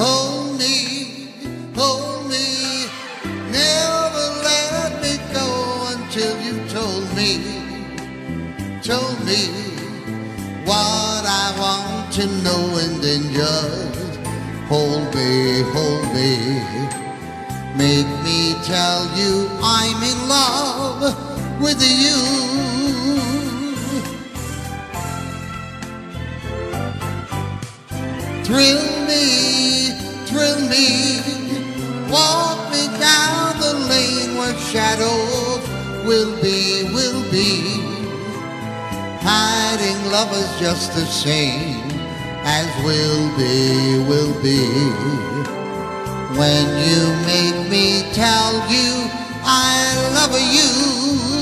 hold me, never let me go until you told me what I want to know, and then just hold me, make me tell you I'm in love with you. Thrill me, walk me down the lane where shadows will be, hiding lovers just the same as will be, when you make me tell you I love you.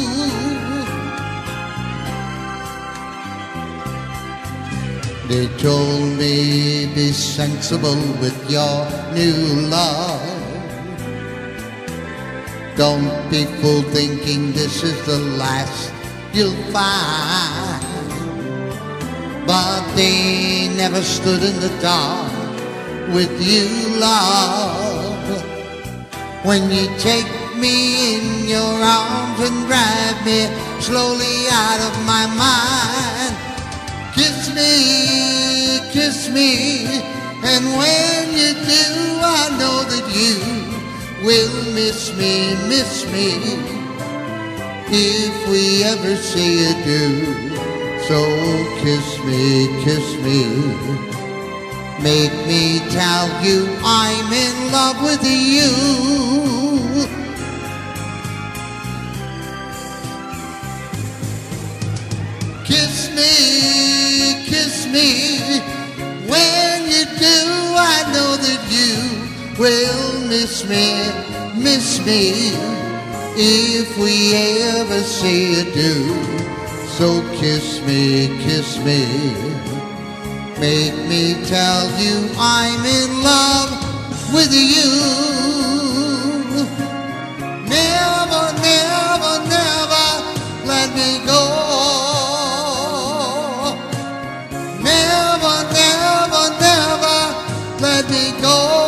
They told me be sensible with your new love. Don't be fooled thinking this is the last you'll find. But they never stood in the dark with you, love. When you take me in your arms and drive me slowly out of my mind, kiss me, and when you do, I know that you will miss me, if we ever say adieu. So kiss me, make me tell you I'm in love with you. Kiss me, when you do, I know that you will miss me, if we ever say adieu. So kiss me, make me tell you I'm in love with you. Never, never, never let me go. Never, never, never let me go.